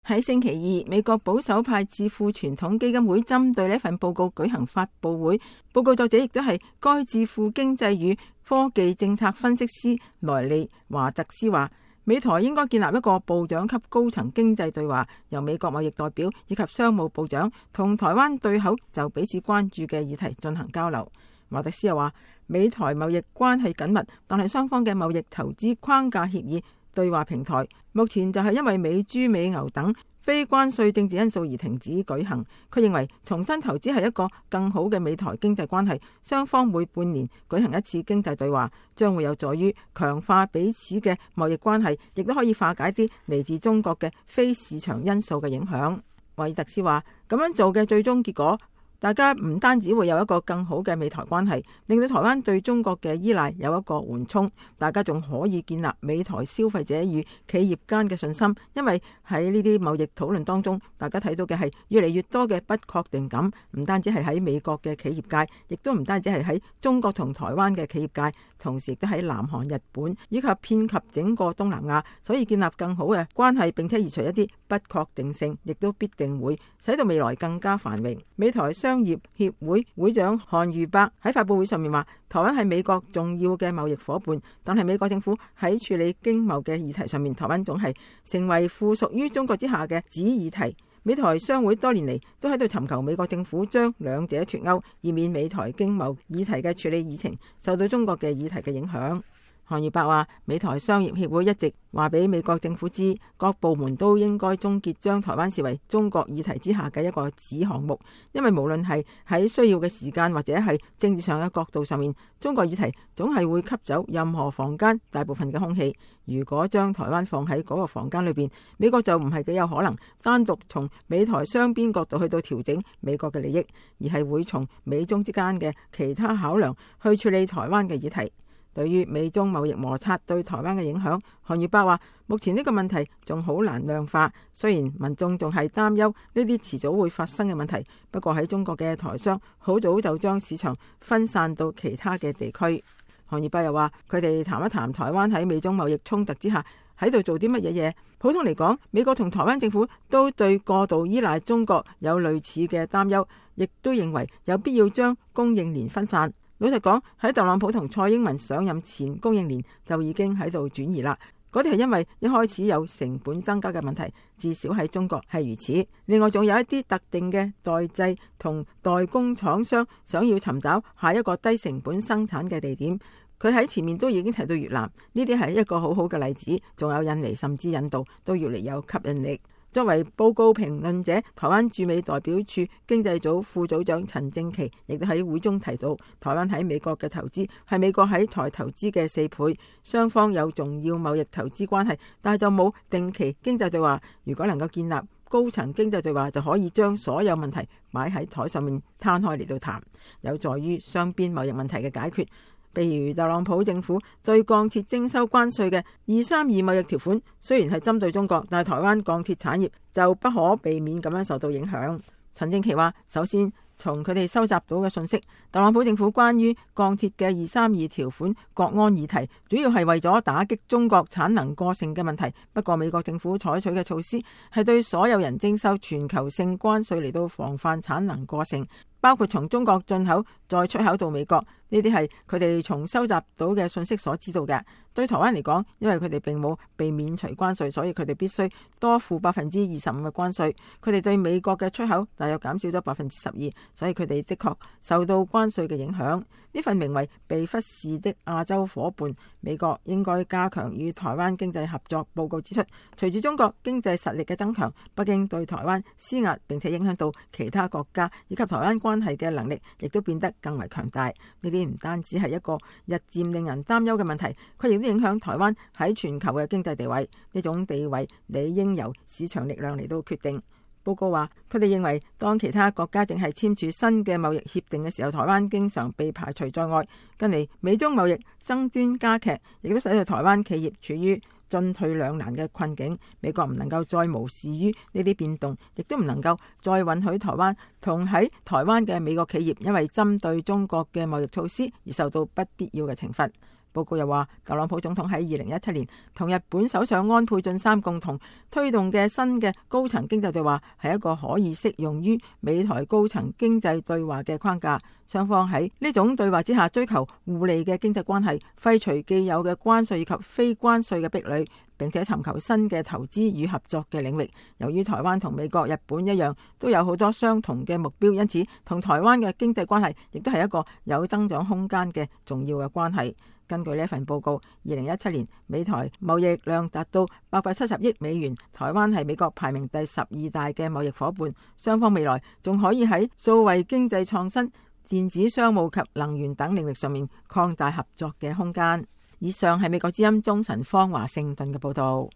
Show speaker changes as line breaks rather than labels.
喺星期二，美國保守派智庫傳統基金會針對呢份報告舉行發佈會，報告作者亦都係該智庫經濟與科技政策分析師萊利華特斯話，美台應該建立一個部長級高層經濟對話，由美國貿易代表以及商務部長同台灣對口就彼此關注嘅議題進行交流。華特斯又話，美台貿易關係緊密，但係雙方嘅貿易投資框架協議對話平台目前就係因為美豬美牛等非關稅政治因素而停止舉行。佢認為重新投資係一個更好嘅美台經濟關係，雙方每半年舉行一次經濟對話，將會有助於強化彼此嘅貿易關係，亦都可以化解啲嚟自中國嘅非市場因素嘅影響。華爾特斯話，咁樣做嘅最終結果，大家唔單止會有一個更好嘅美台關係，令到台灣對中國嘅依賴有一個緩衝，大家仲可以建立美台消費者與企業間嘅信心，因為喺呢啲貿易討論當中，大家睇到嘅係越嚟越多嘅不確定感，唔單止係喺美國嘅企業界，亦都唔單止係喺中國同台灣嘅企業界，同時亦都喺南韓、日本以及遍及整個東南亞，所以建立更好嘅關係，並且移除一啲不確定性，亦都必定會使到未來更加繁榮。美台商業協會會長韓如伯喺發佈會上面話，台灣係美國重要嘅貿易夥伴，但係美國政府喺處理經貿嘅議題上面，台灣總係成為附屬於中國之下嘅子議題。美台商會多年嚟都喺度尋求美國政府將兩者脫鈎，以免美台經貿議題嘅處理議程受到中國嘅議題嘅影響。韓如伯話，美台商業協會一直話俾美國政府知，各部門都應該終結將台灣視為中國議題之下嘅一個子項目，因為無論係喺需要嘅時間或者係政治上嘅角度上面，中國議題總係會吸走任何房間大部分嘅空氣。如果將台灣放喺嗰個房間裏邊，美國就唔係幾有可能單獨從美台雙邊角度去到調整美國嘅利益，而係會從美中之間嘅其他考量去處理台灣嘅議題。對於美中貿易摩擦對台灣嘅影響，韓如伯話，目前呢個問題仲好難量化，雖然民眾仲係擔憂呢啲遲早會發生嘅問題，不過喺中國嘅台商好早就將市場分散到其他嘅地區。韓如伯又話，佢哋談一談台灣喺美中貿易衝突之下喺度做啲乜嘢嘢。普通嚟講，美國同台灣政府都對過度依賴中國有類似嘅擔憂，亦都認為有必要將供應鏈分散。老實講，喺特朗普同蔡英文上任前，供應鏈就已經喺度轉移啦。嗰啲係因為一開始有成本增加嘅問題，至少喺中國係如此。另外仲有一啲特定嘅代製同代工廠商想要尋找下一個低成本生產嘅地點。佢喺前面都已經提到越南，呢啲係一個好好嘅例子。仲有印尼甚至印度都越嚟有吸引力。作為報告評論者，台灣駐美代表處經濟組副組長陳正奇亦都喺會中提到，台灣喺美國嘅投資係美國喺台投資嘅4倍，雙方有重要貿易投資關係，但係就冇定期經濟對話。如果能夠建立高層經濟對話，就可以將所有問題擺喺台上面攤開嚟到談，有助於雙邊貿易問題嘅解決。譬如特朗普政府對鋼鐵徵收關稅嘅232貿易條款，雖然係針對中國，但係台灣鋼鐵產業就不可避免咁樣受到影響。陳正奇話，首先從佢哋收集到嘅信息，特朗普政府關於鋼鐵嘅232條款國安議題，主要係為咗打擊中國產能過剩嘅問題。不過美國政府採取嘅措施係對所有人徵收全球性關稅嚟到防範產能過剩，包括從中國進口再出口到美國。呢啲係佢哋從收集到嘅信息所知道嘅。對台灣嚟講，因為佢哋並冇被免除關稅，所以佢哋必須多付25%嘅關稅。佢哋對美國嘅出口大約減少咗12%，所以佢哋的確受到關稅嘅影響。呢份名為被忽視的亞洲夥伴，美國應該加強與台灣經濟合作報告指出，隨住中國經濟實力嘅增強，北京對台灣施壓並且影響到其他國家以及台灣關係嘅能力，亦都變得更為強大。呢啲唔單止係一個日漸令人擔憂嘅問題，佢亦都影響台灣喺全球嘅經濟地位。呢種地位理應由市場力量嚟到決定。報告話，佢哋認為當其他國家正係簽署新嘅貿易協定嘅時候，台灣經常被排除在外。近嚟美中貿易爭端加劇，亦都使到台灣企業處於進退兩難嘅困境。美國唔能夠再無視於呢啲變動，亦都唔能夠再允許台灣同喺台灣嘅美國企業因為針對中國嘅貿易措施而受到不必要嘅懲罰。 報告又話，特朗普總統喺2017年同日本首相安倍晉三共同推動嘅新嘅高層經濟對話係一個可以適用於美台高層經濟對話嘅框架。雙方喺呢種對話之下追求互利嘅經濟關係，廢除既有嘅關稅以及非關稅嘅壁壘，並且尋求新嘅投資與合作嘅領域。由於台灣同美國、日本一樣都有好多相同嘅目標，因此同台灣嘅經濟關係亦都係一個有增長空間嘅重要嘅關係。根據呢一份報告，2017年美台貿易量達到870億美元，台灣係美國排名第12大嘅貿易夥伴。雙方未來仲可以喺數位經濟創新、電子商務及能源等領域上面擴大合作嘅空間。以上係美國之音鐘晨芳華盛頓嘅報道。